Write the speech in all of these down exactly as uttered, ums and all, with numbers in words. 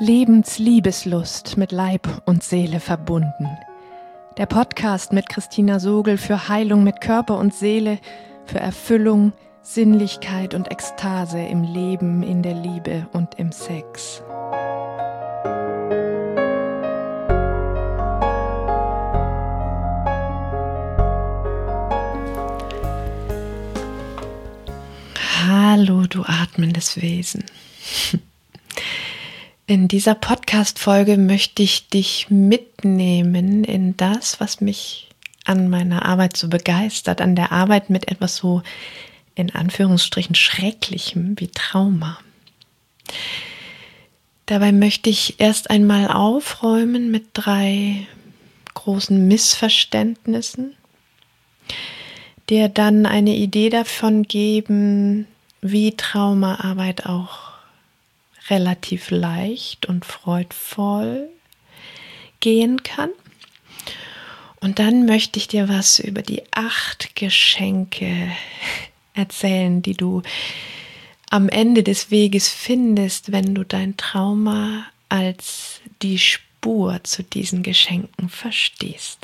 Lebensliebeslust mit Leib und Seele verbunden. Der Podcast mit Christina Sogel für Heilung mit Körper und Seele, für Erfüllung, Sinnlichkeit und Ekstase im Leben, in der Liebe und im Sex. Hallo, du atmendes Wesen. In dieser Podcast-Folge möchte ich dich mitnehmen in das, was mich an meiner Arbeit so begeistert, an der Arbeit mit etwas so in Anführungsstrichen Schrecklichem wie Trauma. Dabei möchte ich erst einmal aufräumen mit drei großen Missverständnissen, dir dann eine Idee davon geben, wie Traumaarbeit auch relativ leicht und freudvoll gehen kann. Und dann möchte ich dir was über die acht Geschenke erzählen, die du am Ende des Weges findest, wenn du dein Trauma als die Spur zu diesen Geschenken verstehst.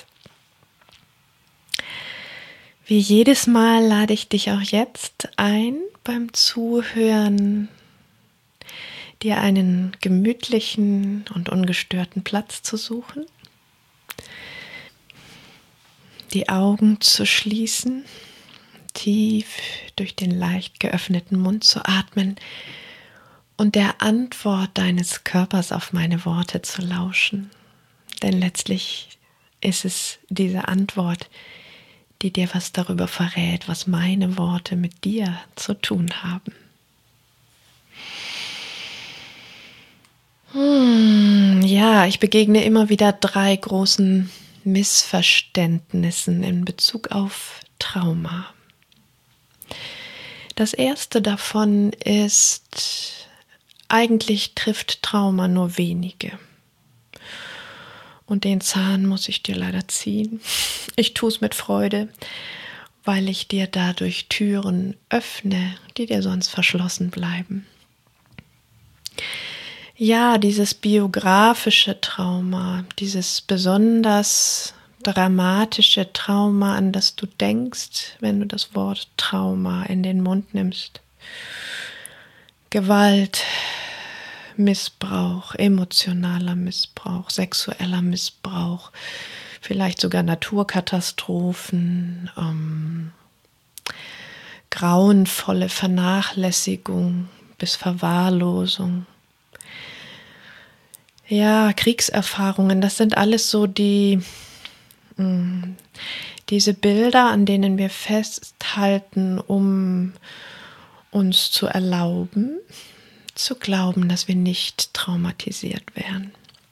Wie jedes Mal lade ich dich auch jetzt ein, beim Zuhören dir einen gemütlichen und ungestörten Platz zu suchen, die Augen zu schließen, tief durch den leicht geöffneten Mund zu atmen und der Antwort deines Körpers auf meine Worte zu lauschen. Denn letztlich ist es diese Antwort, die dir was darüber verrät, was meine Worte mit dir zu tun haben. Hm, ja, ich begegne immer wieder drei großen Missverständnissen in Bezug auf Trauma. Das erste davon ist, eigentlich trifft Trauma nur wenige. Und den Zahn muss ich dir leider ziehen. Ich tue es mit Freude, weil ich dir dadurch Türen öffne, die dir sonst verschlossen bleiben. Ja, dieses biografische Trauma, dieses besonders dramatische Trauma, an das du denkst, wenn du das Wort Trauma in den Mund nimmst. Gewalt, Missbrauch, emotionaler Missbrauch, sexueller Missbrauch, vielleicht sogar Naturkatastrophen, ähm, grauenvolle Vernachlässigung bis Verwahrlosung. Ja, Kriegserfahrungen, das sind alles so die, mh, diese Bilder, an denen wir festhalten, um uns zu erlauben, zu glauben, dass wir nicht traumatisiert werden.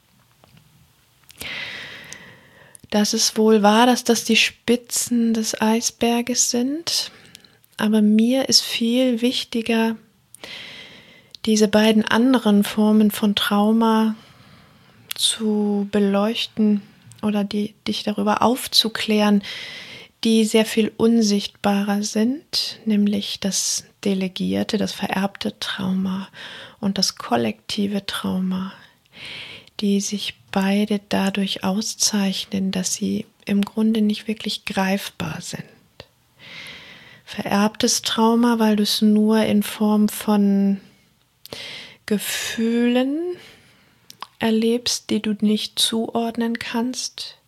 Das ist wohl wahr, dass das die Spitzen des Eisberges sind, aber mir ist viel wichtiger, diese beiden anderen Formen von Trauma zu beleuchten oder die, dich darüber aufzuklären, die sehr viel unsichtbarer sind, nämlich das delegierte, das vererbte Trauma und das kollektive Trauma, die sich beide dadurch auszeichnen, dass sie im Grunde nicht wirklich greifbar sind. Vererbtes Trauma, weil du es nur in Form von Gefühlen erlebst, die du nicht zuordnen kannst,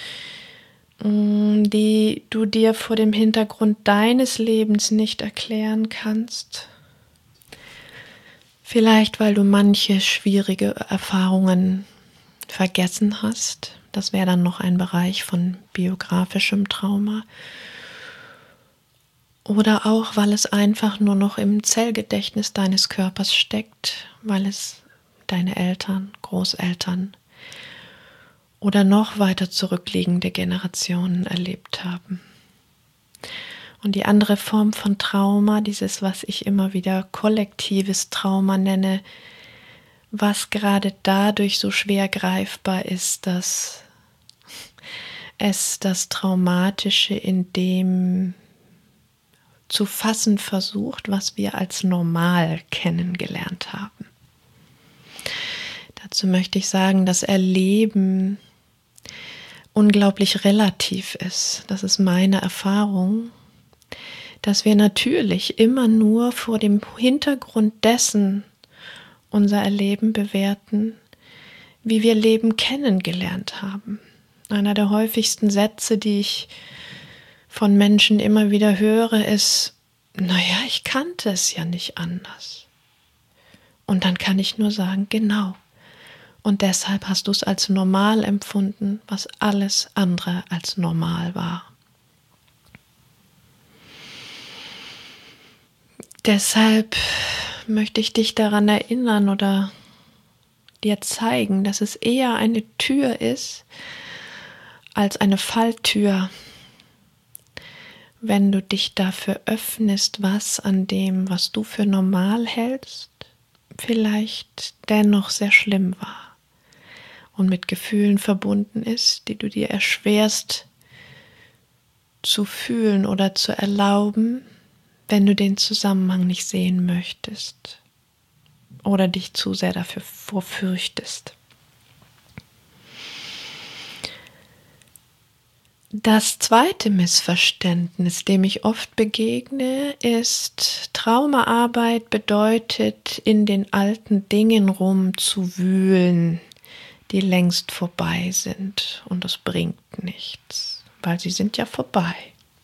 die du dir vor dem Hintergrund deines Lebens nicht erklären kannst. Vielleicht, weil du manche schwierige Erfahrungen vergessen hast. Das wäre dann noch ein Bereich von biografischem Trauma. Oder auch, weil es einfach nur noch im Zellgedächtnis deines Körpers steckt, weil es deine Eltern, Großeltern oder noch weiter zurückliegende Generationen erlebt haben. Und die andere Form von Trauma, dieses, was ich immer wieder kollektives Trauma nenne, was gerade dadurch so schwer greifbar ist, dass es das Traumatische in dem zu fassen versucht, was wir als normal kennengelernt haben. Dazu möchte ich sagen, dass Erleben unglaublich relativ ist. Das ist meine Erfahrung, dass wir natürlich immer nur vor dem Hintergrund dessen unser Erleben bewerten, wie wir Leben kennengelernt haben. Einer der häufigsten Sätze, die ich von Menschen immer wieder höre, ist: Naja, ich kannte es ja nicht anders. Und dann kann ich nur sagen, genau. Und deshalb hast du es als normal empfunden, was alles andere als normal war. Deshalb möchte ich dich daran erinnern oder dir zeigen, dass es eher eine Tür ist als eine Falltür, wenn du dich dafür öffnest, was an dem, was du für normal hältst, vielleicht dennoch sehr schlimm war und mit Gefühlen verbunden ist, die du dir erschwerst zu fühlen oder zu erlauben, wenn du den Zusammenhang nicht sehen möchtest oder dich zu sehr dafür fürchtest. Das zweite Missverständnis, dem ich oft begegne, ist: Traumaarbeit bedeutet, in den alten Dingen rumzuwühlen, die längst vorbei sind. Und das bringt nichts, weil sie sind ja vorbei.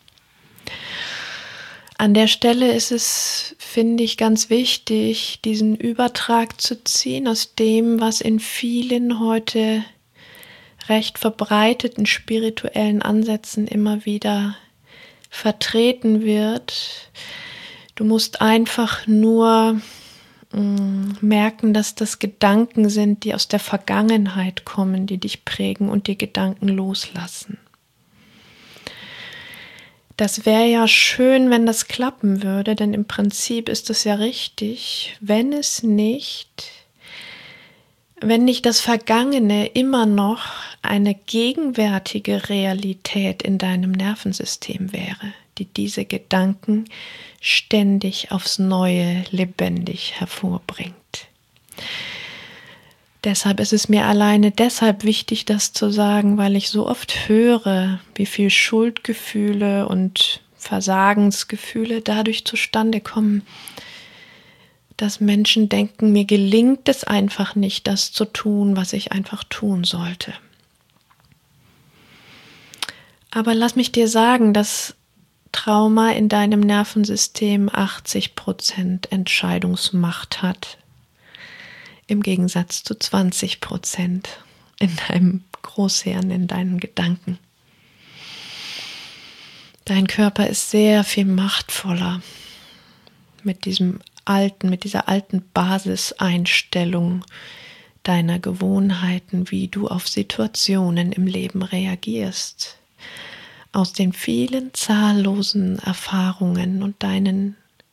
An der Stelle ist es, finde ich, ganz wichtig, diesen Übertrag zu ziehen aus dem, was in vielen heute recht verbreiteten spirituellen Ansätzen immer wieder vertreten wird. Du musst einfach nur mh, merken, dass das Gedanken sind, die aus der Vergangenheit kommen, die dich prägen und die Gedanken loslassen. Das wäre ja schön, wenn das klappen würde, denn im Prinzip ist es ja richtig, wenn es nicht Wenn nicht das Vergangene immer noch eine gegenwärtige Realität in deinem Nervensystem wäre, die diese Gedanken ständig aufs Neue lebendig hervorbringt. Deshalb ist es mir alleine deshalb wichtig, das zu sagen, weil ich so oft höre, wie viel Schuldgefühle und Versagensgefühle dadurch zustande kommen, dass Menschen denken, mir gelingt es einfach nicht, das zu tun, was ich einfach tun sollte. Aber lass mich dir sagen, dass Trauma in deinem Nervensystem achtzig Prozent Entscheidungsmacht hat, im Gegensatz zu zwanzig Prozent in deinem Großhirn, in deinen Gedanken. Dein Körper ist sehr viel machtvoller mit diesem alten, mit dieser alten Basiseinstellung deiner Gewohnheiten, wie du auf Situationen im Leben reagierst. Aus den vielen zahllosen Erfahrungen und deinen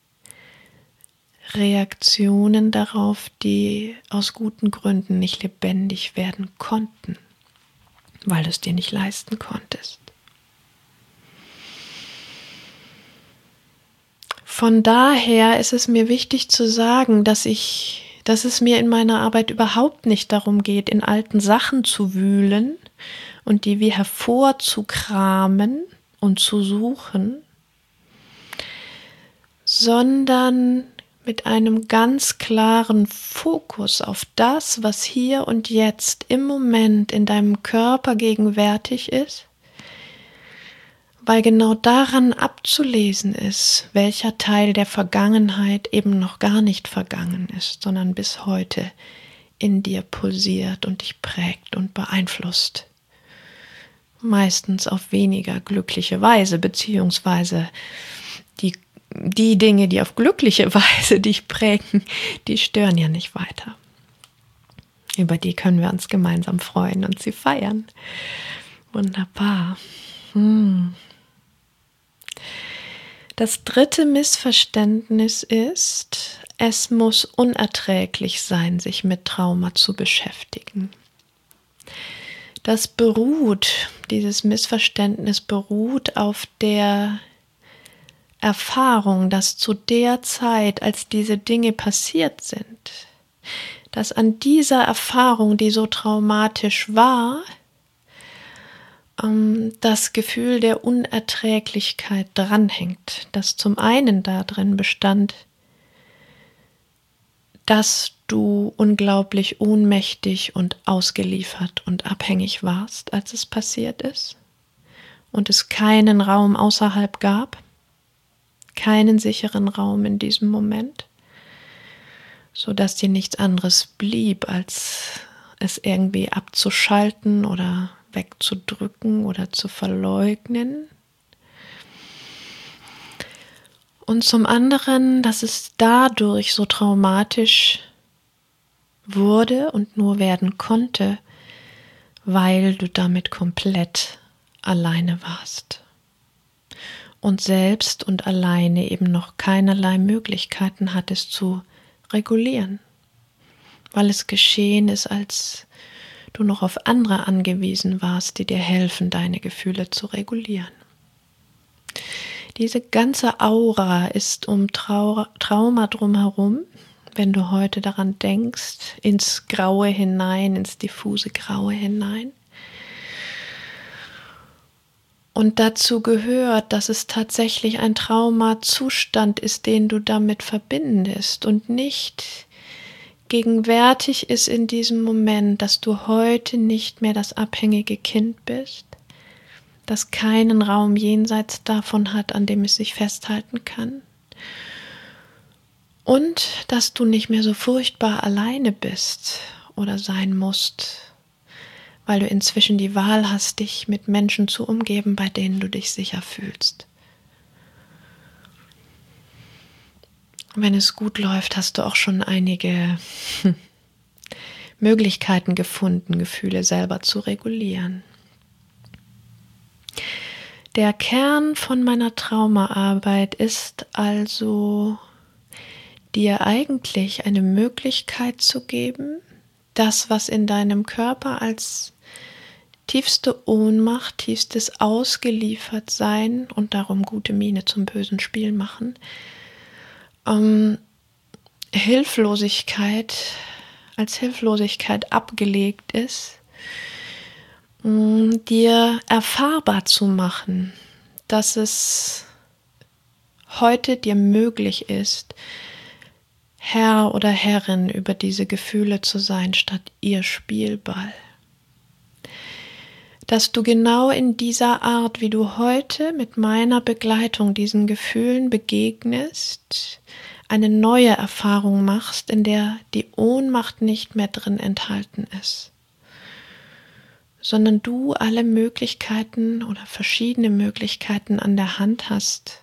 Reaktionen darauf, die aus guten Gründen nicht lebendig werden konnten, weil du es dir nicht leisten konntest. Von daher ist es mir wichtig zu sagen, dass ich, dass es mir in meiner Arbeit überhaupt nicht darum geht, in alten Sachen zu wühlen und die wie hervorzukramen und zu suchen, sondern mit einem ganz klaren Fokus auf das, was hier und jetzt im Moment in deinem Körper gegenwärtig ist, weil genau daran abzulesen ist, welcher Teil der Vergangenheit eben noch gar nicht vergangen ist, sondern bis heute in dir pulsiert und dich prägt und beeinflusst. Meistens auf weniger glückliche Weise, beziehungsweise die, die Dinge, die auf glückliche Weise dich prägen, die stören ja nicht weiter. Über die können wir uns gemeinsam freuen und sie feiern. Wunderbar. Hm. Das dritte Missverständnis ist, es muss unerträglich sein, sich mit Trauma zu beschäftigen. Das beruht, dieses Missverständnis beruht auf der Erfahrung, dass zu der Zeit, als diese Dinge passiert sind, dass an dieser Erfahrung, die so traumatisch war, ähm, das Gefühl der Unerträglichkeit dranhängt, das zum einen darin bestand, dass du unglaublich ohnmächtig und ausgeliefert und abhängig warst, als es passiert ist und es keinen Raum außerhalb gab, keinen sicheren Raum in diesem Moment, sodass dir nichts anderes blieb, als es irgendwie abzuschalten oder wegzudrücken oder zu verleugnen. Und zum anderen, dass es dadurch so traumatisch wurde und nur werden konnte, weil du damit komplett alleine warst und selbst und alleine eben noch keinerlei Möglichkeiten hattest zu regulieren, weil es geschehen ist, als du noch auf andere angewiesen warst, die dir helfen, deine Gefühle zu regulieren. Diese ganze Aura ist um Trau- Trauma drumherum, wenn du heute daran denkst, ins Graue hinein, ins diffuse Graue hinein. Und dazu gehört, dass es tatsächlich ein Traumazustand ist, den du damit verbindest und nicht gegenwärtig ist in diesem Moment, dass du heute nicht mehr das abhängige Kind bist, das keinen Raum jenseits davon hat, an dem es sich festhalten kann. Und dass du nicht mehr so furchtbar alleine bist oder sein musst, weil du inzwischen die Wahl hast, dich mit Menschen zu umgeben, bei denen du dich sicher fühlst. Wenn es gut läuft, hast du auch schon einige hm, Möglichkeiten gefunden, Gefühle selber zu regulieren. Der Kern von meiner Traumaarbeit ist also, dir eigentlich eine Möglichkeit zu geben, das, was in deinem Körper als tiefste Ohnmacht, tiefstes Ausgeliefertsein und darum gute Miene zum bösen Spiel machen, ähm, Hilflosigkeit, als Hilflosigkeit abgelegt ist, dir erfahrbar zu machen, dass es heute dir möglich ist, Herr oder Herrin über diese Gefühle zu sein, statt ihr Spielball. Dass du genau in dieser Art, wie du heute mit meiner Begleitung diesen Gefühlen begegnest, eine neue Erfahrung machst, in der die Ohnmacht nicht mehr drin enthalten ist, sondern du alle Möglichkeiten oder verschiedene Möglichkeiten an der Hand hast,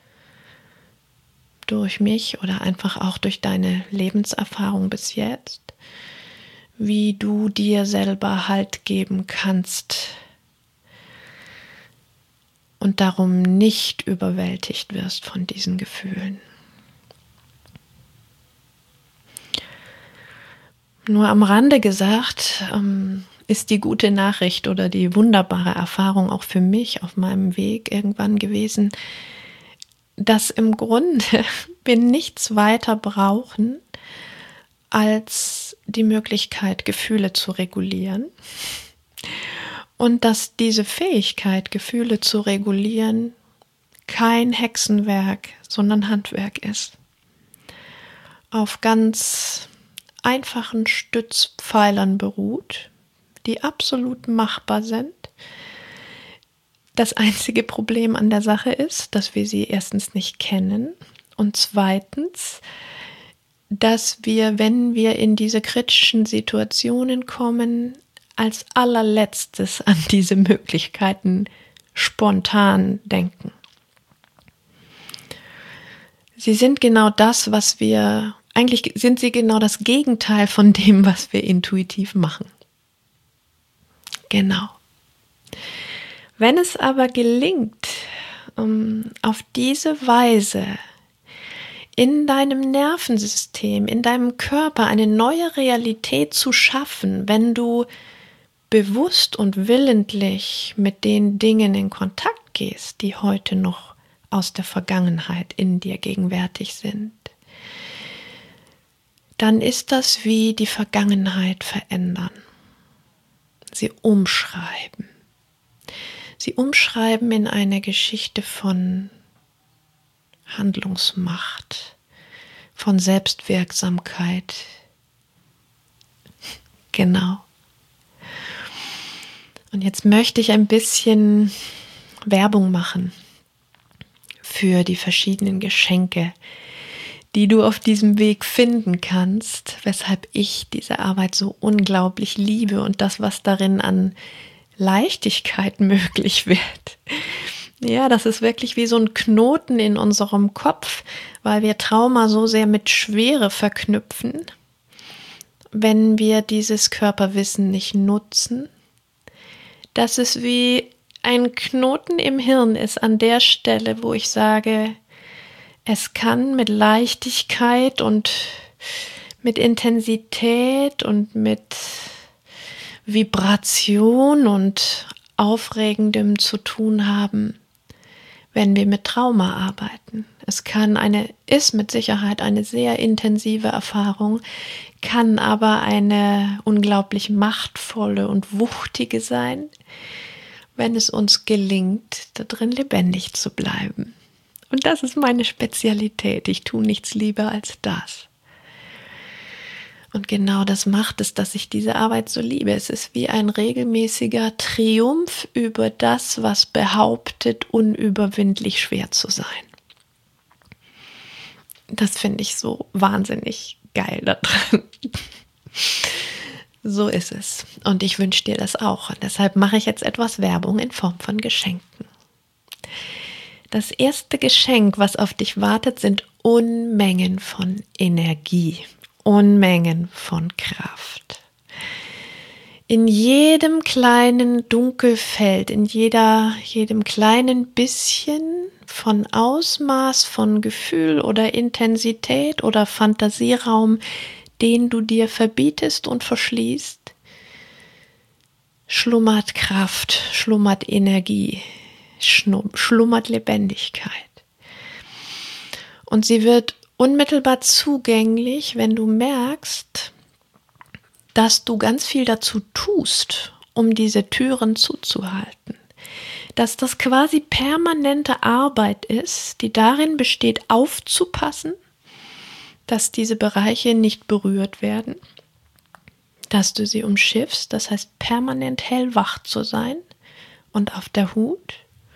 durch mich oder einfach auch durch deine Lebenserfahrung bis jetzt, wie du dir selber Halt geben kannst und darum nicht überwältigt wirst von diesen Gefühlen. Nur am Rande gesagt, ähm, ist die gute Nachricht oder die wunderbare Erfahrung auch für mich auf meinem Weg irgendwann gewesen, dass im Grunde wir nichts weiter brauchen, als die Möglichkeit, Gefühle zu regulieren. Und dass diese Fähigkeit, Gefühle zu regulieren, kein Hexenwerk, sondern Handwerk ist. Auf ganz einfachen Stützpfeilern beruht, die absolut machbar sind. Das einzige Problem an der Sache ist, dass wir sie erstens nicht kennen und zweitens, dass wir, wenn wir in diese kritischen Situationen kommen, als allerletztes an diese Möglichkeiten spontan denken. Sie sind genau das, was wir, eigentlich sind sie genau das Gegenteil von dem, was wir intuitiv machen. Genau. Wenn es aber gelingt, um auf diese Weise in deinem Nervensystem, in deinem Körper eine neue Realität zu schaffen, wenn du bewusst und willentlich mit den Dingen in Kontakt gehst, die heute noch aus der Vergangenheit in dir gegenwärtig sind, dann ist das wie die Vergangenheit verändern. Sie umschreiben. Sie umschreiben in eine Geschichte von Handlungsmacht, von Selbstwirksamkeit. Genau. Und jetzt möchte ich ein bisschen Werbung machen für die verschiedenen Geschenke, die du auf diesem Weg finden kannst, weshalb ich diese Arbeit so unglaublich liebe und das, was darin an Leichtigkeit möglich wird. Ja, das ist wirklich wie so ein Knoten in unserem Kopf, weil wir Trauma so sehr mit Schwere verknüpfen, wenn wir dieses Körperwissen nicht nutzen, dass es wie ein Knoten im Hirn ist an der Stelle, wo ich sage, es kann mit Leichtigkeit und mit Intensität und mit Vibration und Aufregendem zu tun haben, wenn wir mit Trauma arbeiten. Es kann eine, ist mit Sicherheit eine sehr intensive Erfahrung, kann aber eine unglaublich machtvolle und wuchtige sein, wenn es uns gelingt, da drin lebendig zu bleiben. Und das ist meine Spezialität. Ich tue nichts lieber als das. Und genau das macht es, dass ich diese Arbeit so liebe. Es ist wie ein regelmäßiger Triumph über das, was behauptet, unüberwindlich schwer zu sein. Das finde ich so wahnsinnig geil da drin. So ist es. Und ich wünsche dir das auch. Und deshalb mache ich jetzt etwas Werbung in Form von Geschenken. Das erste Geschenk, was auf dich wartet, sind Unmengen von Energie, Unmengen von Kraft. In jedem kleinen Dunkelfeld, in jeder, jedem kleinen bisschen von Ausmaß, von Gefühl oder Intensität oder Fantasieraum, den du dir verbietest und verschließt, schlummert Kraft, schlummert Energie, schlummert Lebendigkeit. Und sie wird unmittelbar zugänglich, wenn du merkst, dass du ganz viel dazu tust, um diese Türen zuzuhalten. Dass das quasi permanente Arbeit ist, die darin besteht, aufzupassen, dass diese Bereiche nicht berührt werden, dass du sie umschiffst, das heißt permanent hellwach zu sein und auf der Hut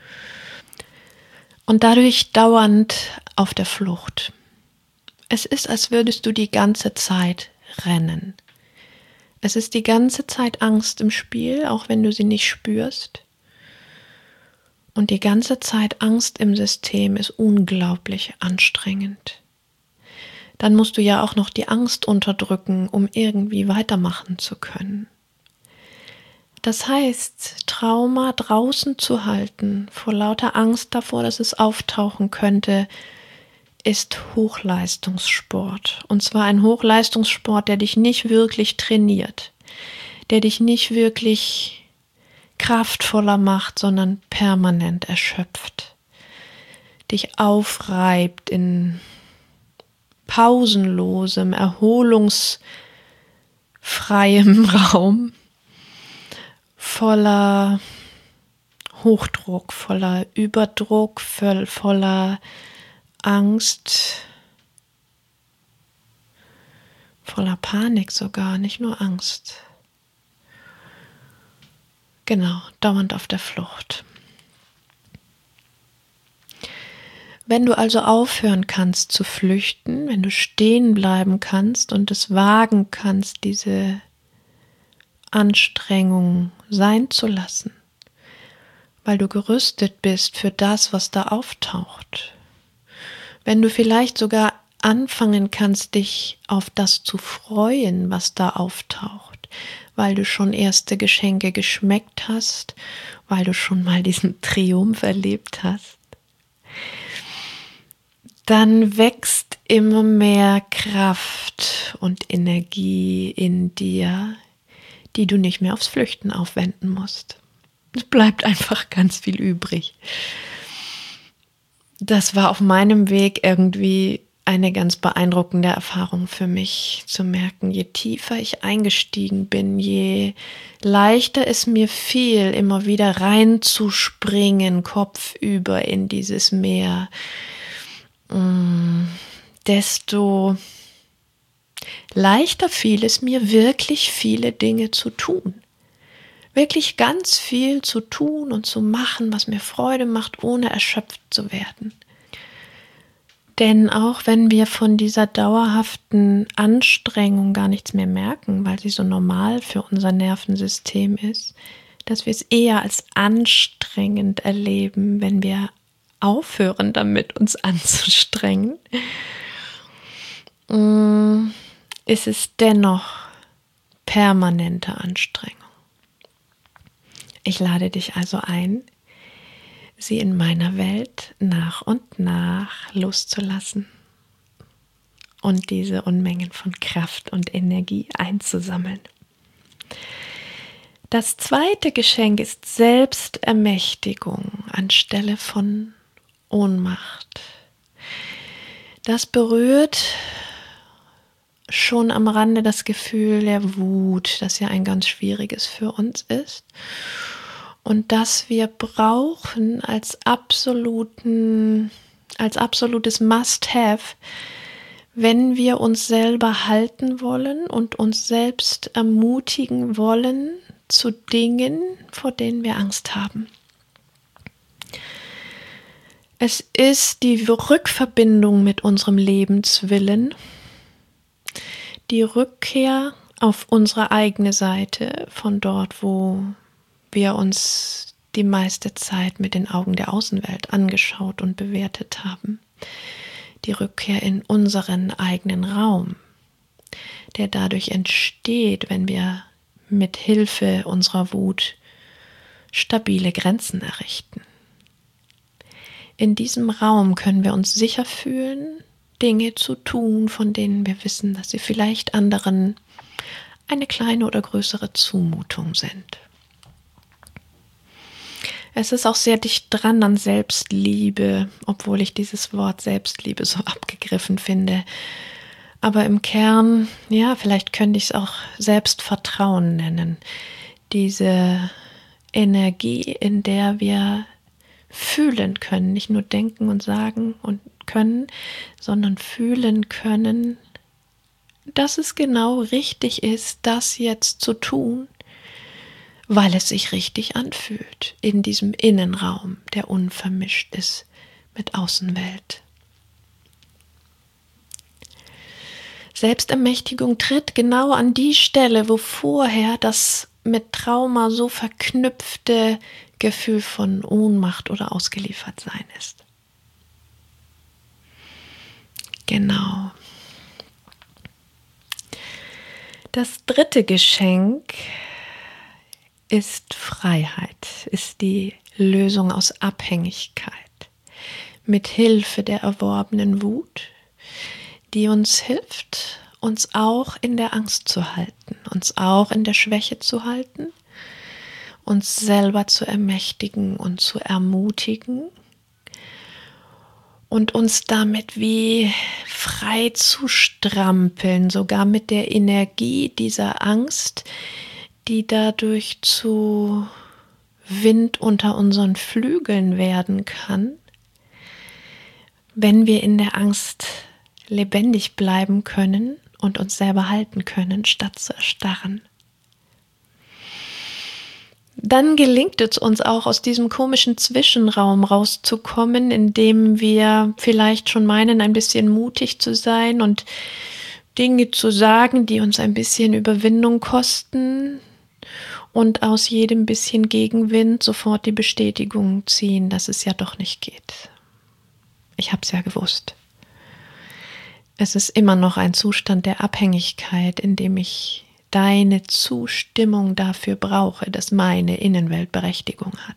und dadurch dauernd auf der Flucht. Es ist, als würdest du die ganze Zeit rennen. Es ist die ganze Zeit Angst im Spiel, auch wenn du sie nicht spürst. Und die ganze Zeit Angst im System ist unglaublich anstrengend. Dann musst du ja auch noch die Angst unterdrücken, um irgendwie weitermachen zu können. Das heißt, Trauma draußen zu halten, vor lauter Angst davor, dass es auftauchen könnte, ist Hochleistungssport. Und zwar ein Hochleistungssport, der dich nicht wirklich trainiert, der dich nicht wirklich kraftvoller macht, sondern permanent erschöpft, dich aufreibt in pausenlosem, erholungsfreiem Raum, voller Hochdruck, voller Überdruck, voll, voller Angst, voller Panik sogar, nicht nur Angst. Genau, dauernd auf der Flucht. Wenn du also aufhören kannst zu flüchten, wenn du stehen bleiben kannst und es wagen kannst, diese Anstrengung sein zu lassen, weil du gerüstet bist für das, was da auftaucht, wenn du vielleicht sogar anfangen kannst, dich auf das zu freuen, was da auftaucht, weil du schon erste Geschenke geschmeckt hast, weil du schon mal diesen Triumph erlebt hast, dann wächst immer mehr Kraft und Energie in dir, die du nicht mehr aufs Flüchten aufwenden musst. Es bleibt einfach ganz viel übrig. Das war auf meinem Weg irgendwie eine ganz beeindruckende Erfahrung für mich zu merken, je tiefer ich eingestiegen bin, je leichter es mir fiel, immer wieder reinzuspringen, kopfüber in dieses Meer, desto leichter fiel es mir, wirklich viele Dinge zu tun. Wirklich ganz viel zu tun und zu machen, was mir Freude macht, ohne erschöpft zu werden. Denn auch wenn wir von dieser dauerhaften Anstrengung gar nichts mehr merken, weil sie so normal für unser Nervensystem ist, dass wir es eher als anstrengend erleben, wenn wir aufhören damit, uns anzustrengen, ist es dennoch permanente Anstrengung. Ich lade dich also ein, sie in meiner Welt nach und nach loszulassen und diese Unmengen von Kraft und Energie einzusammeln. Das zweite Geschenk ist Selbstermächtigung anstelle von Ohnmacht. Das berührt schon am Rande das Gefühl der Wut, das ja ein ganz schwieriges für uns ist. Und das wir brauchen als absoluten, als absolutes Must-Have, wenn wir uns selber halten wollen und uns selbst ermutigen wollen zu Dingen, vor denen wir Angst haben. Es ist die Rückverbindung mit unserem Lebenswillen, die Rückkehr auf unsere eigene Seite von dort, wo wir uns die meiste Zeit mit den Augen der Außenwelt angeschaut und bewertet haben. Die Rückkehr in unseren eigenen Raum, der dadurch entsteht, wenn wir mit Hilfe unserer Wut stabile Grenzen errichten. In diesem Raum können wir uns sicher fühlen, Dinge zu tun, von denen wir wissen, dass sie vielleicht anderen eine kleine oder größere Zumutung sind. Es ist auch sehr dicht dran an Selbstliebe, obwohl ich dieses Wort Selbstliebe so abgegriffen finde. Aber im Kern, ja, vielleicht könnte ich es auch Selbstvertrauen nennen. Diese Energie, in der wir fühlen können, nicht nur denken und sagen und können, sondern fühlen können, dass es genau richtig ist, das jetzt zu tun, weil es sich richtig anfühlt in diesem Innenraum, der unvermischt ist mit Außenwelt. Selbstermächtigung tritt genau an die Stelle, wo vorher das mit Trauma so verknüpfte Gefühl von Ohnmacht oder Ausgeliefertsein ist. Genau. Das dritte Geschenk ist Freiheit, ist die Lösung aus Abhängigkeit mit Hilfe der erworbenen Wut, die uns hilft, uns auch in der Angst zu halten, uns auch in der Schwäche zu halten, uns selber zu ermächtigen und zu ermutigen und uns damit wie frei zu strampeln, sogar mit der Energie dieser Angst, die dadurch zu Wind unter unseren Flügeln werden kann, wenn wir in der Angst lebendig bleiben können und uns selber halten können, statt zu erstarren. Dann gelingt es uns auch, aus diesem komischen Zwischenraum rauszukommen, in dem wir vielleicht schon meinen, ein bisschen mutig zu sein und Dinge zu sagen, die uns ein bisschen Überwindung kosten, und aus jedem bisschen Gegenwind sofort die Bestätigung ziehen, dass es ja doch nicht geht. Ich habe es ja gewusst. Es ist immer noch ein Zustand der Abhängigkeit, in dem ich deine Zustimmung dafür brauche, dass meine Innenwelt Berechtigung hat.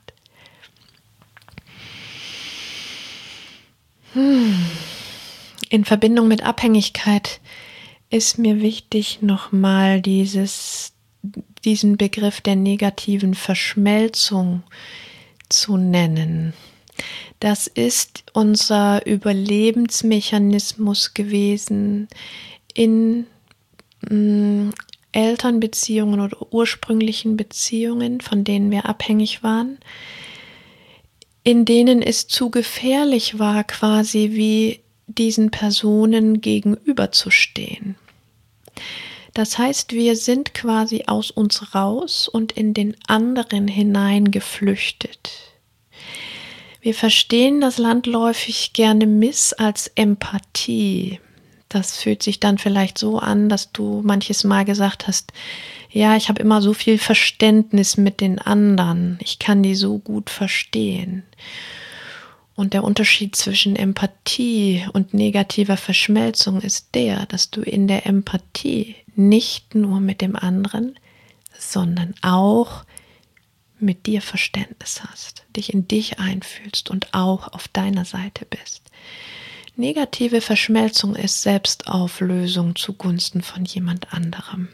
Hm. In Verbindung mit Abhängigkeit ist mir wichtig, nochmal dieses diesen Begriff der negativen Verschmelzung zu nennen. Das ist unser Überlebensmechanismus gewesen in mh, Elternbeziehungen oder ursprünglichen Beziehungen, von denen wir abhängig waren, in denen es zu gefährlich war, quasi wie diesen Personen gegenüberzustehen. Das heißt, wir sind quasi aus uns raus und in den anderen hineingeflüchtet. Wir verstehen das landläufig gerne miss als Empathie. Das fühlt sich dann vielleicht so an, dass du manches Mal gesagt hast, ja, ich habe immer so viel Verständnis mit den anderen, ich kann die so gut verstehen. Und der Unterschied zwischen Empathie und negativer Verschmelzung ist der, dass du in der Empathie nicht nur mit dem anderen, sondern auch mit dir Verständnis hast, dich in dich einfühlst und auch auf deiner Seite bist. Negative Verschmelzung ist Selbstauflösung zugunsten von jemand anderem.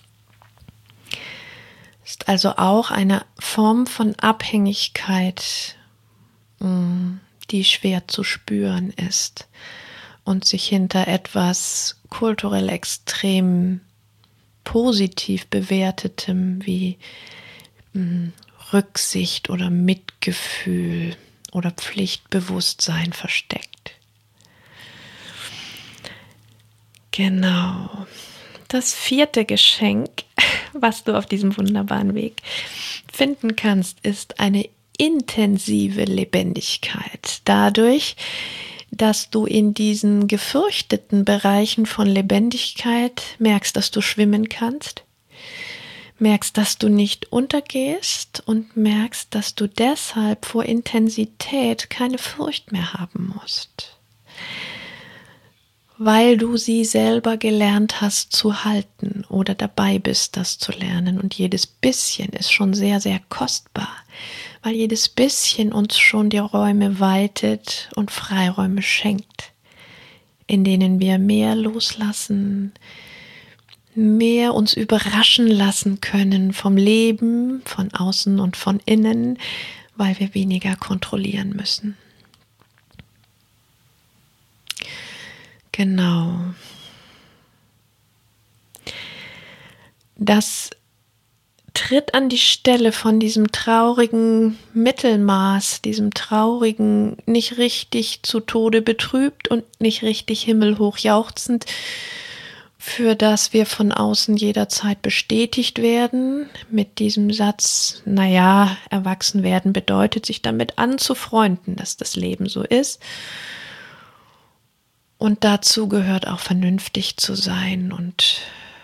Ist also auch eine Form von Abhängigkeit, die schwer zu spüren ist und sich hinter etwas kulturell extrem positiv bewertetem wie mh, Rücksicht oder Mitgefühl oder Pflichtbewusstsein versteckt. Genau. Das vierte Geschenk, was du auf diesem wunderbaren Weg finden kannst, ist eine intensive Lebendigkeit. Dadurch, dass du in diesen gefürchteten Bereichen von Lebendigkeit merkst, dass du schwimmen kannst, merkst, dass du nicht untergehst und merkst, dass du deshalb vor Intensität keine Furcht mehr haben musst, weil du sie selber gelernt hast zu halten oder dabei bist, das zu lernen. Und jedes bisschen ist schon sehr, sehr kostbar, weil jedes bisschen uns schon die Räume weitet und Freiräume schenkt, in denen wir mehr loslassen, mehr uns überraschen lassen können vom Leben, von außen und von innen, weil wir weniger kontrollieren müssen. Genau. Das tritt an die Stelle von diesem traurigen Mittelmaß, diesem traurigen, nicht richtig zu Tode betrübt und nicht richtig himmelhoch jauchzend, für das wir von außen jederzeit bestätigt werden, mit diesem Satz, naja, erwachsen werden bedeutet, sich damit anzufreunden, dass das Leben so ist. Und dazu gehört auch vernünftig zu sein und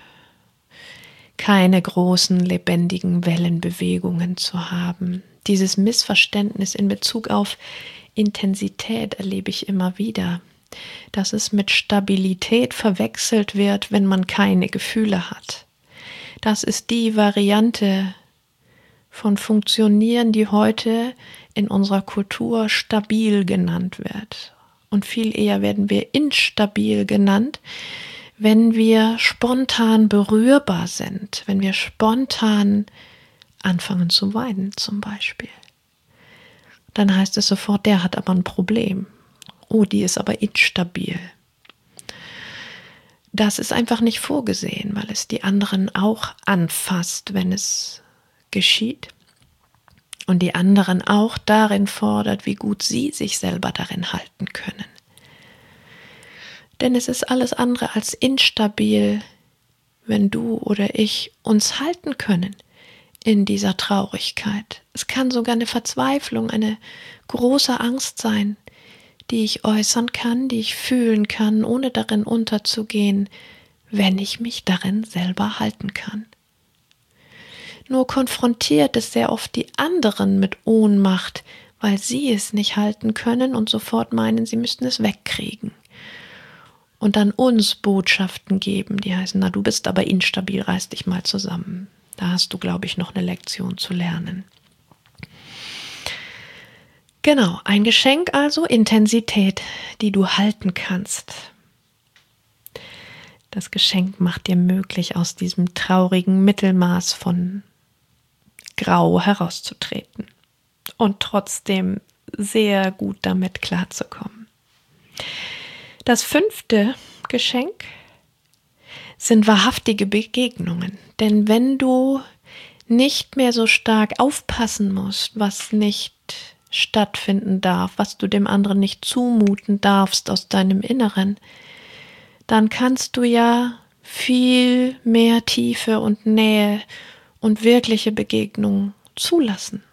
keine großen, lebendigen Wellenbewegungen zu haben. Dieses Missverständnis in Bezug auf Intensität erlebe ich immer wieder, dass es mit Stabilität verwechselt wird, wenn man keine Gefühle hat. Das ist die Variante von Funktionieren, die heute in unserer Kultur stabil genannt wird. Und viel eher werden wir instabil genannt, wenn wir spontan berührbar sind, wenn wir spontan anfangen zu weinen zum Beispiel. Dann heißt es sofort, der hat aber ein Problem. Oh, die ist aber instabil. Das ist einfach nicht vorgesehen, weil es die anderen auch anfasst, wenn es geschieht. Und die anderen auch darin fordert, wie gut sie sich selber darin halten können. Denn es ist alles andere als instabil, wenn du oder ich uns halten können in dieser Traurigkeit. Es kann sogar eine Verzweiflung, eine große Angst sein, die ich äußern kann, die ich fühlen kann, ohne darin unterzugehen, wenn ich mich darin selber halten kann. Nur konfrontiert es sehr oft die anderen mit Ohnmacht, weil sie es nicht halten können und sofort meinen, sie müssten es wegkriegen. Und dann uns Botschaften geben, die heißen, na, du bist aber instabil, reiß dich mal zusammen. Da hast du, glaube ich, noch eine Lektion zu lernen. Genau, ein Geschenk also, Intensität, die du halten kannst. Das Geschenk macht dir möglich, aus diesem traurigen Mittelmaß von Grau herauszutreten und trotzdem sehr gut damit klarzukommen. Das fünfte Geschenk sind wahrhaftige Begegnungen. Denn wenn du nicht mehr so stark aufpassen musst, was nicht stattfinden darf, was du dem anderen nicht zumuten darfst aus deinem Inneren, dann kannst du ja viel mehr Tiefe und Nähe und wirkliche Begegnung zulassen.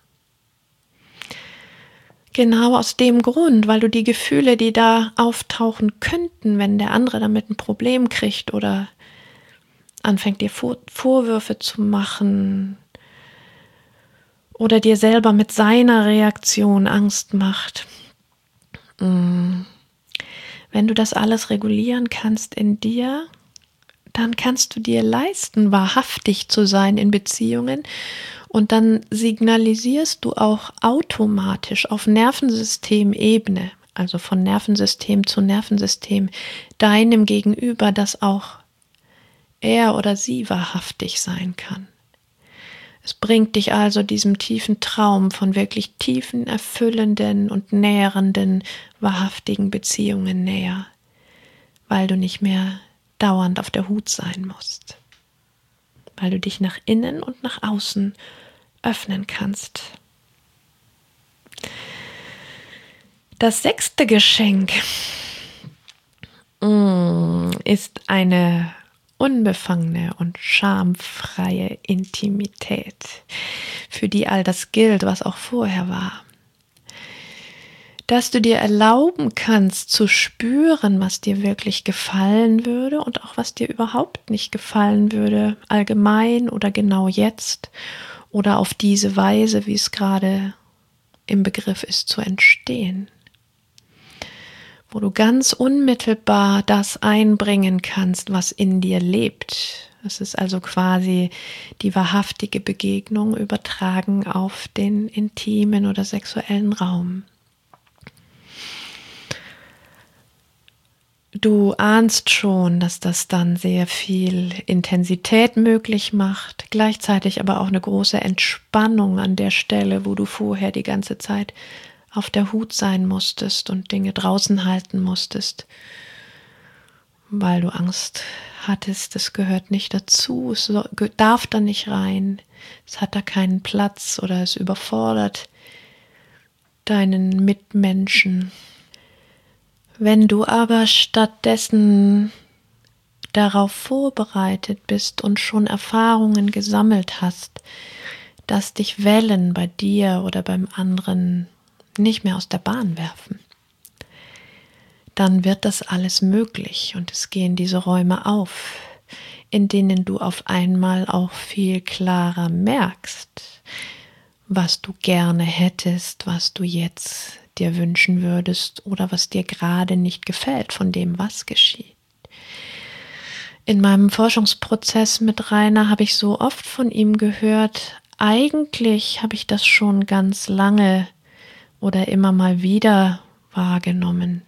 Genau aus dem Grund, weil du die Gefühle, die da auftauchen könnten, wenn der andere damit ein Problem kriegt oder anfängt dir Vor- Vorwürfe zu machen oder dir selber mit seiner Reaktion Angst macht. Wenn du das alles regulieren kannst in dir, dann kannst du dir leisten, wahrhaftig zu sein in Beziehungen und dann signalisierst du auch automatisch auf Nervensystemebene, also von Nervensystem zu Nervensystem, deinem Gegenüber, dass auch er oder sie wahrhaftig sein kann. Es bringt dich also diesem tiefen Traum von wirklich tiefen, erfüllenden und nährenden, wahrhaftigen Beziehungen näher, weil du nicht mehr dauernd auf der Hut sein musst, weil du dich nach innen und nach außen öffnen kannst. Das sechste Geschenk ist eine unbefangene und schamfreie Intimität, für die all das gilt, was auch vorher war. Dass du dir erlauben kannst zu spüren, was dir wirklich gefallen würde und auch was dir überhaupt nicht gefallen würde, allgemein oder genau jetzt oder auf diese Weise, wie es gerade im Begriff ist zu entstehen. Wo du ganz unmittelbar das einbringen kannst, was in dir lebt. Es ist also quasi die wahrhaftige Begegnung übertragen auf den intimen oder sexuellen Raum. Du ahnst schon, dass das dann sehr viel Intensität möglich macht, gleichzeitig aber auch eine große Entspannung an der Stelle, wo du vorher die ganze Zeit auf der Hut sein musstest und Dinge draußen halten musstest, weil du Angst hattest, es gehört nicht dazu, es darf da nicht rein, es hat da keinen Platz oder es überfordert deinen Mitmenschen. Wenn du aber stattdessen darauf vorbereitet bist und schon Erfahrungen gesammelt hast, dass dich Wellen bei dir oder beim anderen nicht mehr aus der Bahn werfen, dann wird das alles möglich und es gehen diese Räume auf, in denen du auf einmal auch viel klarer merkst, was du gerne hättest, was du jetzt dir wünschen würdest oder was dir gerade nicht gefällt von dem, was geschieht. In meinem Forschungsprozess mit Rainer habe ich so oft von ihm gehört, eigentlich habe ich das schon ganz lange oder immer mal wieder wahrgenommen,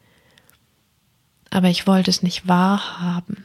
aber ich wollte es nicht wahrhaben.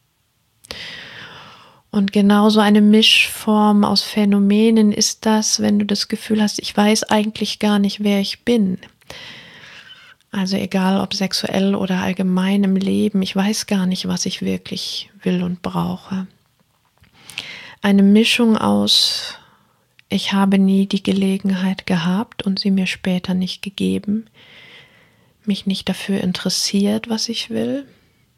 Und genauso eine Mischform aus Phänomenen ist das, wenn du das Gefühl hast, ich weiß eigentlich gar nicht, wer ich bin. Also egal ob sexuell oder allgemein im Leben, ich weiß gar nicht, was ich wirklich will und brauche. Eine Mischung aus, ich habe nie die Gelegenheit gehabt und sie mir später nicht gegeben, mich nicht dafür interessiert, was ich will.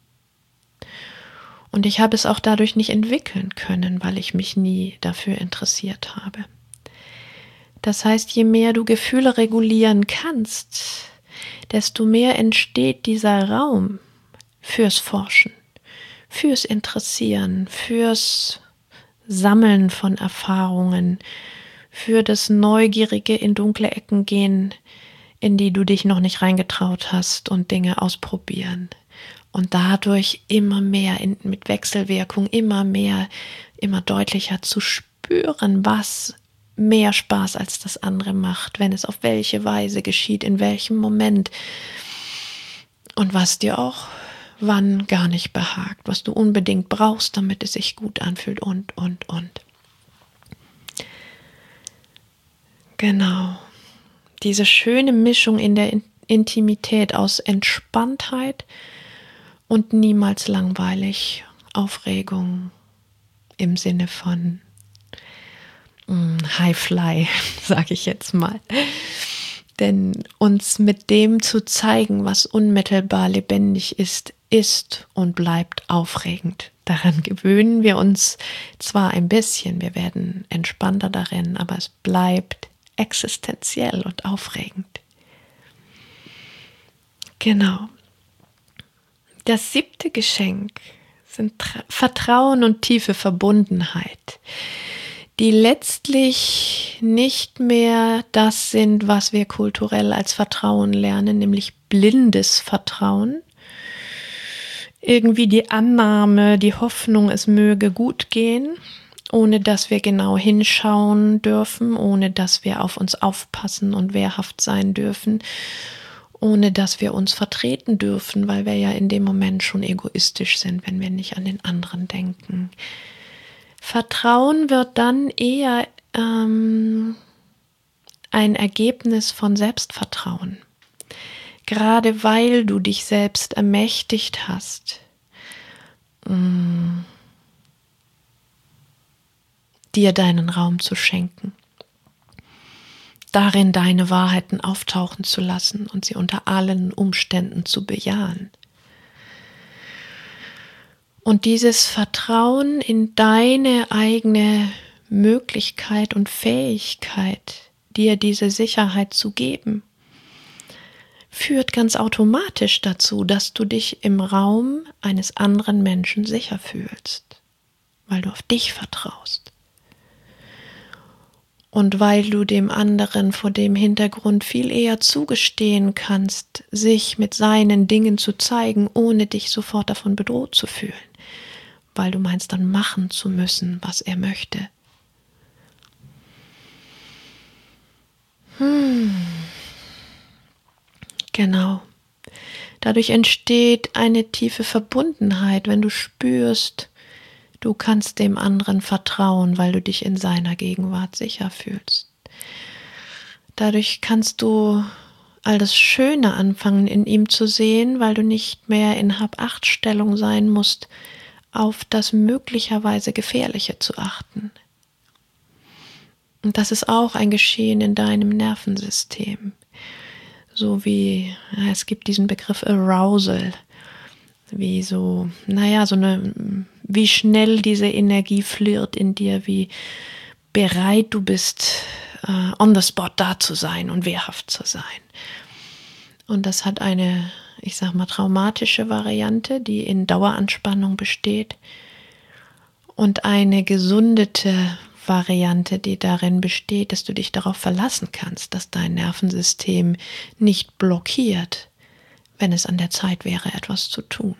Und ich habe es auch dadurch nicht entwickeln können, weil ich mich nie dafür interessiert habe. Das heißt, je mehr du Gefühle regulieren kannst, desto mehr entsteht dieser Raum fürs Forschen, fürs Interessieren, fürs Sammeln von Erfahrungen, für das neugierige in dunkle Ecken gehen, in die du dich noch nicht reingetraut hast und Dinge ausprobieren. Und dadurch immer mehr in, mit Wechselwirkung, immer mehr, immer deutlicher zu spüren, was mehr Spaß als das andere macht, wenn es auf welche Weise geschieht, in welchem Moment und was dir auch wann gar nicht behagt, was du unbedingt brauchst, damit es sich gut anfühlt und, und, und. Genau. Diese schöne Mischung in der Intimität aus Entspanntheit und niemals langweilig, Aufregung im Sinne von mh, High Fly, sage ich jetzt mal. Denn uns mit dem zu zeigen, was unmittelbar lebendig ist, ist und bleibt aufregend. Daran gewöhnen wir uns zwar ein bisschen, wir werden entspannter darin, aber es bleibt existenziell und aufregend. Genau. Das siebte Geschenk sind Vertrauen und tiefe Verbundenheit, die letztlich nicht mehr das sind, was wir kulturell als Vertrauen lernen, nämlich blindes Vertrauen. Irgendwie die Annahme, die Hoffnung, es möge gut gehen, ohne dass wir genau hinschauen dürfen, ohne dass wir auf uns aufpassen und wehrhaft sein dürfen, ohne dass wir uns vertreten dürfen, weil wir ja in dem Moment schon egoistisch sind, wenn wir nicht an den anderen denken. Vertrauen wird dann eher ähm, ein Ergebnis von Selbstvertrauen. Gerade weil du dich selbst ermächtigt hast, mh, dir deinen Raum zu schenken, darin deine Wahrheiten auftauchen zu lassen und sie unter allen Umständen zu bejahen. Und dieses Vertrauen in deine eigene Möglichkeit und Fähigkeit, dir diese Sicherheit zu geben, führt ganz automatisch dazu, dass du dich im Raum eines anderen Menschen sicher fühlst, weil du auf dich vertraust. Und weil du dem anderen vor dem Hintergrund viel eher zugestehen kannst, sich mit seinen Dingen zu zeigen, ohne dich sofort davon bedroht zu fühlen, weil du meinst dann machen zu müssen, was er möchte. Hm. Genau. Dadurch entsteht eine tiefe Verbundenheit, wenn du spürst, du kannst dem anderen vertrauen, weil du dich in seiner Gegenwart sicher fühlst. Dadurch kannst du all das Schöne anfangen in ihm zu sehen, weil du nicht mehr in Hab-Acht-Stellung sein musst, auf das möglicherweise Gefährliche zu achten. Und das ist auch ein Geschehen in deinem Nervensystem. So wie, ja, es gibt diesen Begriff Arousal, wie so, naja, so eine, wie schnell diese Energie flirrt in dir, wie bereit du bist, uh, on the spot da zu sein und wehrhaft zu sein. Und das hat eine, ich sag mal, traumatische Variante, die in Daueranspannung besteht, und eine gesundete Variante, die darin besteht, dass du dich darauf verlassen kannst, dass dein Nervensystem nicht blockiert, wenn es an der Zeit wäre, etwas zu tun.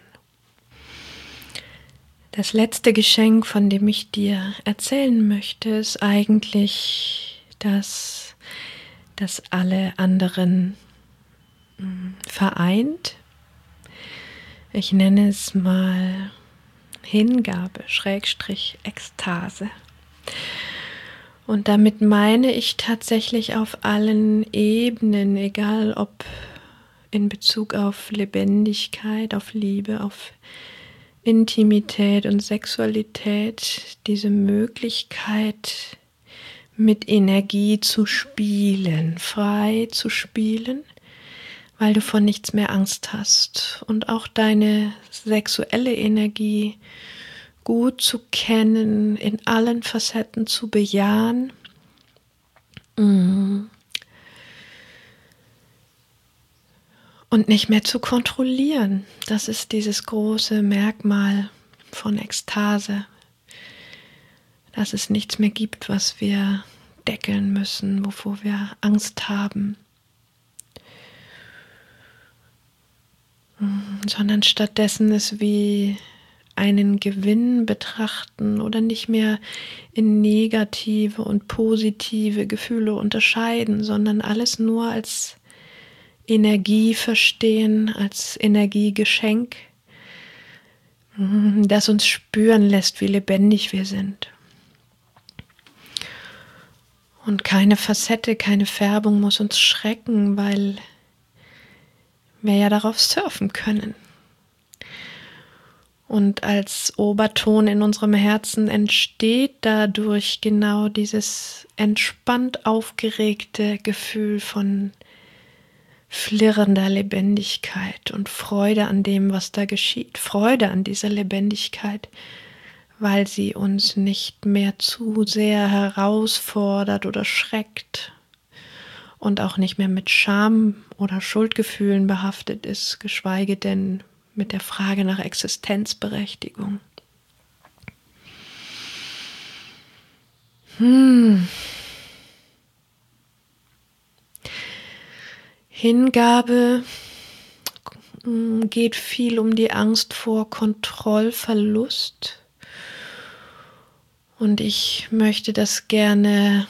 Das letzte Geschenk, von dem ich dir erzählen möchte, ist eigentlich das, das alle anderen mh, vereint. Ich nenne es mal Hingabe, Schrägstrich, Ekstase. Und damit meine ich tatsächlich auf allen Ebenen, egal ob in Bezug auf Lebendigkeit, auf Liebe, auf Intimität und Sexualität, diese Möglichkeit, mit Energie zu spielen, frei zu spielen, weil du vor nichts mehr Angst hast und auch deine sexuelle Energie gut zu kennen, in allen Facetten zu bejahen. Und nicht mehr zu kontrollieren. Das ist dieses große Merkmal von Ekstase, dass es nichts mehr gibt, was wir deckeln müssen, wovor wir Angst haben, sondern stattdessen es wie einen Gewinn betrachten oder nicht mehr in negative und positive Gefühle unterscheiden, sondern alles nur als Energie verstehen, als Energiegeschenk, das uns spüren lässt, wie lebendig wir sind. Und keine Facette, keine Färbung muss uns schrecken, weil wir ja darauf surfen können. Und als Oberton in unserem Herzen entsteht dadurch genau dieses entspannt aufgeregte Gefühl von flirrender Lebendigkeit und Freude an dem, was da geschieht. Freude an dieser Lebendigkeit, weil sie uns nicht mehr zu sehr herausfordert oder schreckt und auch nicht mehr mit Scham oder Schuldgefühlen behaftet ist, geschweige denn mit der Frage nach Existenzberechtigung. Hm. Hingabe geht viel um die Angst vor Kontrollverlust. Und ich möchte das gerne,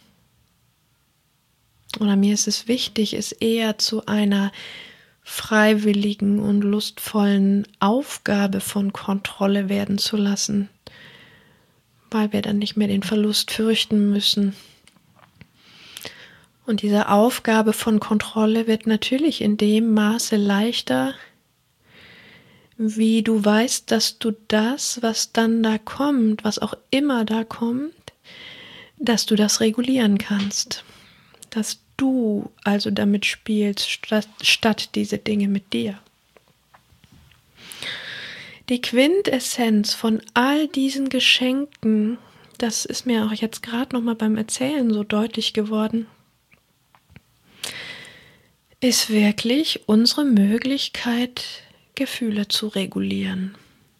oder mir ist es wichtig, es eher zu einer freiwilligen und lustvollen Aufgabe von Kontrolle werden zu lassen, weil wir dann nicht mehr den Verlust fürchten müssen. Und diese Aufgabe von Kontrolle wird natürlich in dem Maße leichter, wie du weißt, dass du das, was dann da kommt, was auch immer da kommt, dass du das regulieren kannst. Dass du also damit spielst, statt, statt diese Dinge mit dir. Die Quintessenz von all diesen Geschenken, das ist mir auch jetzt gerade nochmal beim Erzählen so deutlich geworden, ist wirklich unsere Möglichkeit, Gefühle zu regulieren.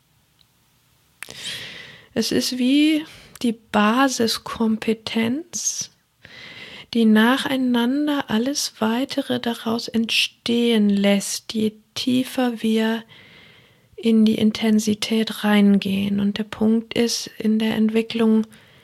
Es ist wie die Basiskompetenz, die nacheinander alles Weitere daraus entstehen lässt, je tiefer wir in die Intensität reingehen. Und der Punkt ist in der Entwicklung,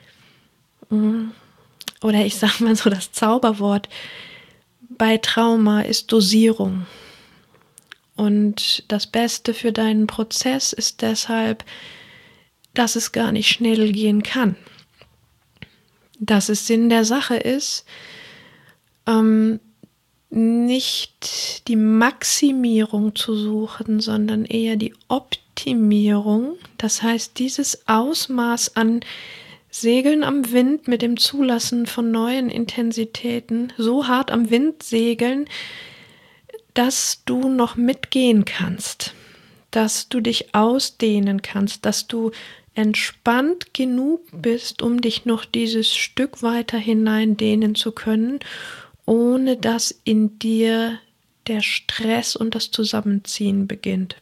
oder ich sage mal so das Zauberwort, bei Trauma ist Dosierung. Und das Beste für deinen Prozess ist deshalb, dass es gar nicht schnell gehen kann. Dass es Sinn der Sache ist, ähm, nicht die Maximierung zu suchen, sondern eher die Optimierung. Das heißt, dieses Ausmaß an Segeln am Wind mit dem Zulassen von neuen Intensitäten, so hart am Wind segeln, dass du noch mitgehen kannst, dass du dich ausdehnen kannst, dass du entspannt genug bist, um dich noch dieses Stück weiter hinein dehnen zu können, ohne dass in dir der Stress und das Zusammenziehen beginnt.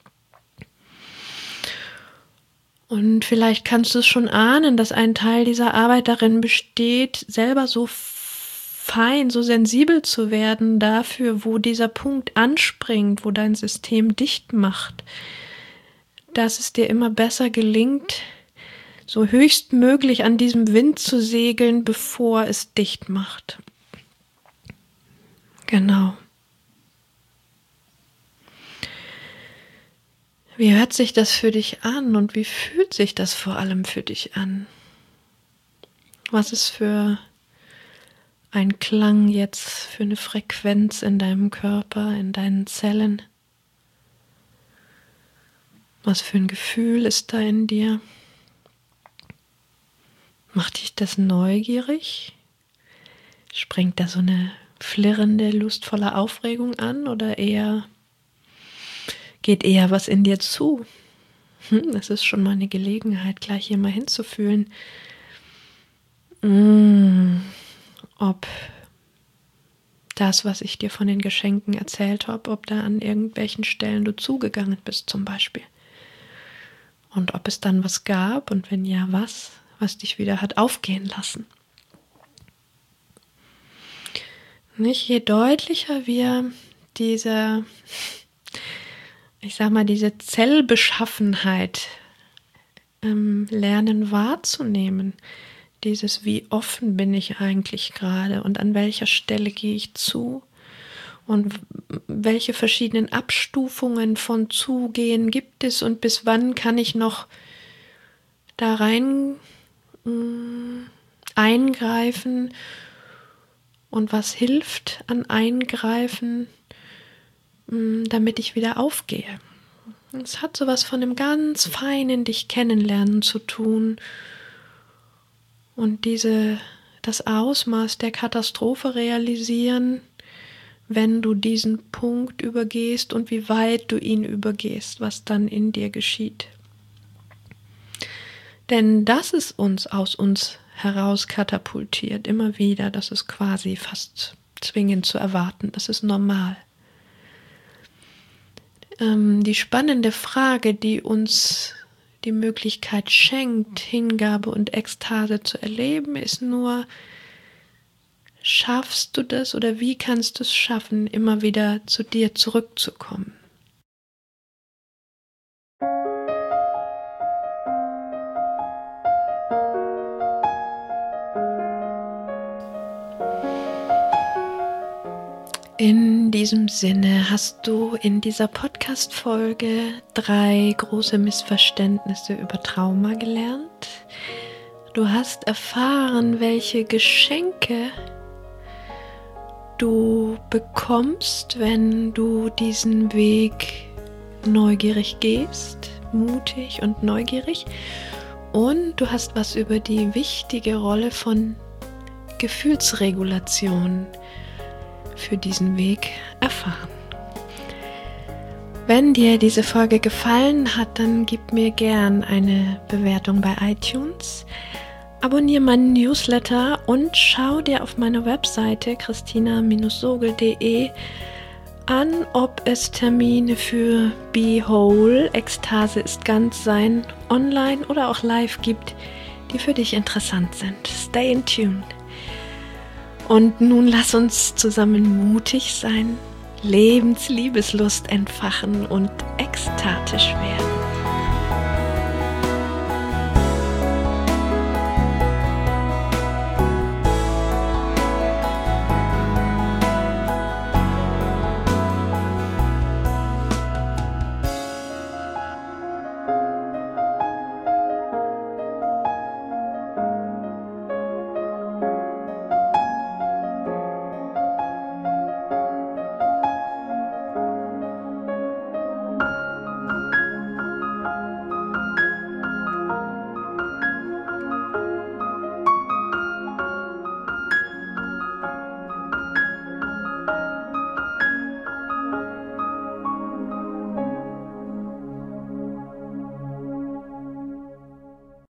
Und vielleicht kannst du es schon ahnen, dass ein Teil dieser Arbeit darin besteht, selber so fein, so sensibel zu werden dafür, wo dieser Punkt anspringt, wo dein System dicht macht, dass es dir immer besser gelingt, so höchstmöglich an diesem Wind zu segeln, bevor es dicht macht. Genau. Wie hört sich das für dich an und wie fühlt sich das vor allem für dich an? Was ist für ein Klang jetzt, für eine Frequenz in deinem Körper, in deinen Zellen? Was für ein Gefühl ist da in dir? Macht dich das neugierig? Springt da so eine flirrende, lustvolle Aufregung an oder eher geht eher was in dir zu? Hm, das ist schon mal eine Gelegenheit, gleich hier mal hinzufühlen, mmh, ob das, was ich dir von den Geschenken erzählt habe, ob da an irgendwelchen Stellen du zugegangen bist zum Beispiel. Und ob es dann was gab und wenn ja, was, was dich wieder hat aufgehen lassen. Nicht, je deutlicher wir diese, ich sag mal, diese Zellbeschaffenheit ähm, lernen wahrzunehmen, dieses, wie offen bin ich eigentlich gerade und an welcher Stelle gehe ich zu und welche verschiedenen Abstufungen von Zugehen gibt es und bis wann kann ich noch da rein mh, Eingreifen und was hilft an Eingreifen, damit ich wieder aufgehe. Es hat sowas von einem ganz feinen dich kennenlernen zu tun und diese, das Ausmaß der Katastrophe realisieren, wenn du diesen Punkt übergehst und wie weit du ihn übergehst, was dann in dir geschieht. Denn das ist uns aus uns heraus katapultiert, immer wieder, das ist quasi fast zwingend zu erwarten, das ist normal. Ähm, die spannende Frage, die uns die Möglichkeit schenkt, Hingabe und Ekstase zu erleben, ist nur, schaffst du das oder wie kannst du es schaffen, immer wieder zu dir zurückzukommen? In diesem Sinne hast du in dieser Podcast-Folge drei große Missverständnisse über Trauma gelernt. Du hast erfahren, welche Geschenke du bekommst, wenn du diesen Weg neugierig gehst, mutig und neugierig. Und du hast was über die wichtige Rolle von Gefühlsregulation für diesen Weg erfahren. Wenn dir diese Folge gefallen hat, dann gib mir gern eine Bewertung bei iTunes, abonniere meinen Newsletter und schau dir auf meiner Webseite christina Bindestrich sogel punkt de an, ob es Termine für Be Whole, Ekstase ist Ganzsein, online oder auch live gibt, die für dich interessant sind. Stay in tune. Und nun lass uns zusammen mutig sein, Lebensliebeslust entfachen und ekstatisch werden.